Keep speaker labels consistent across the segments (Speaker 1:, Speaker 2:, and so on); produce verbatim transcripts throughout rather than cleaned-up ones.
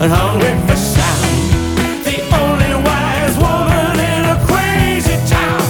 Speaker 1: and hungry for sound. The only wise woman in a crazy town.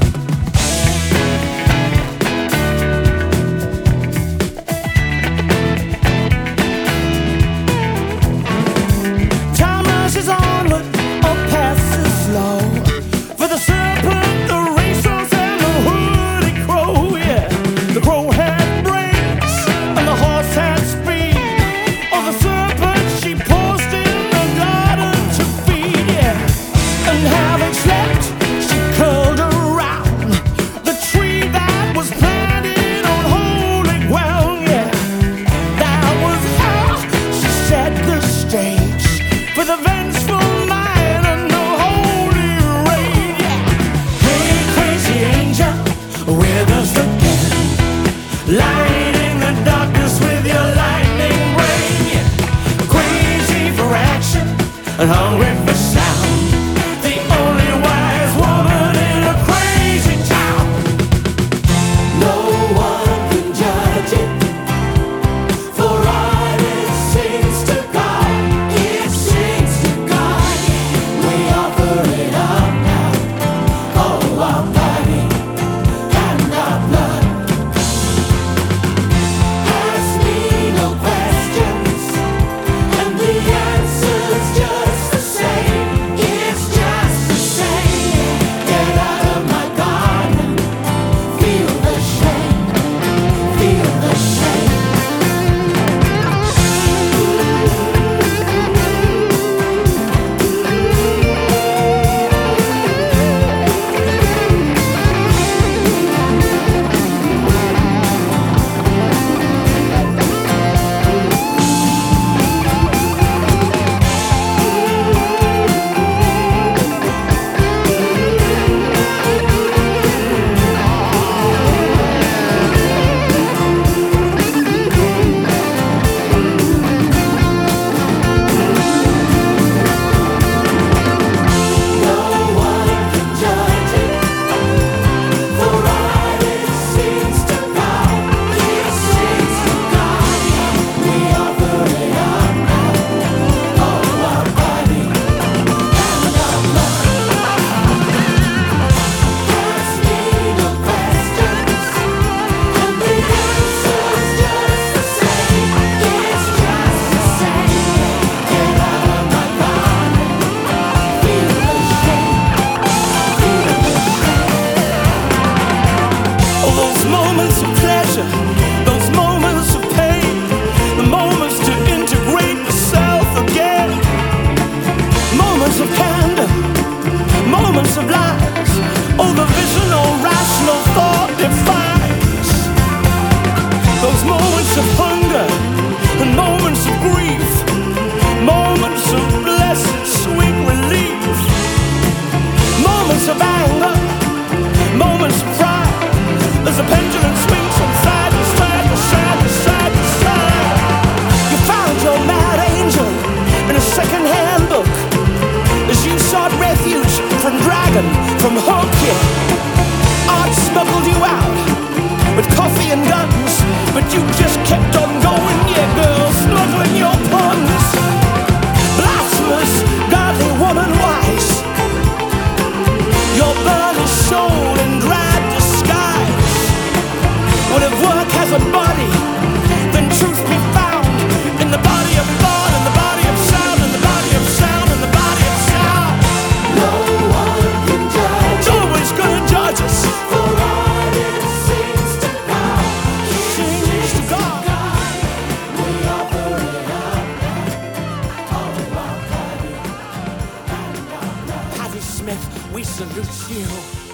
Speaker 1: Time rushes onward or passes slow. For the serpent, the racehorse, and the hooded crow. Yeah, the crow had brains and the horse had speed. Oh, the serpent, she paused in the garden to feed. Yeah, and having slept, she curled around the tree that was planted on holy ground. Yeah, that was how she set the stage for the vengeful night and the holy rain. Yeah. Hey, crazy angel, with us again, lighting the darkness with your lightning brain. Yeah. Crazy for action and hungry for sound. The only wise woman in a crazy town. No one can judge it, for all it sings to God. It sings to God. We offer it up now. Oh, our body and our blood. Ask me no questions, and the answer's just the same. It's just the same. Get out of my garden. Feel the shame. Feel the shame. No one can judge it, for all it sings to God. It sings to God. We offer it up now. Oh, our body and our blood. Ask me no questions, and the answer's just the same. It's just the same. Get out of my garden. Feel the shame. Feel the shame. Oh, those moments of pleasure, those moments of pain, the moments to integrate the self again, moments of candor, moments of lies. Oh, the vision or rational thought defies. Those moments of hunger and moments of grief, moments of blessed sweet relief, moments of anger, moments of pride. As the pendulum swings from side to side to side to side to side. You found your mad angel in a second-hand book as you sought refuge from dragon, from hook. Yeah. Art smuggled you out with coffee and guns, but you just kept on going. Yeah, girl, smuggling your puns. Blasphemous, godly woman wise. Your burning soul in drab disguise. Well, if work has a body, then truth be found in the body of thought, in the body of sound, in the body of sound, in the body of sound. No one can judge. It's always gonna judge us. For all it sings to God. It sings to God. We offer it up now. Oh, our body and our blood. Patti Smith, we salute you.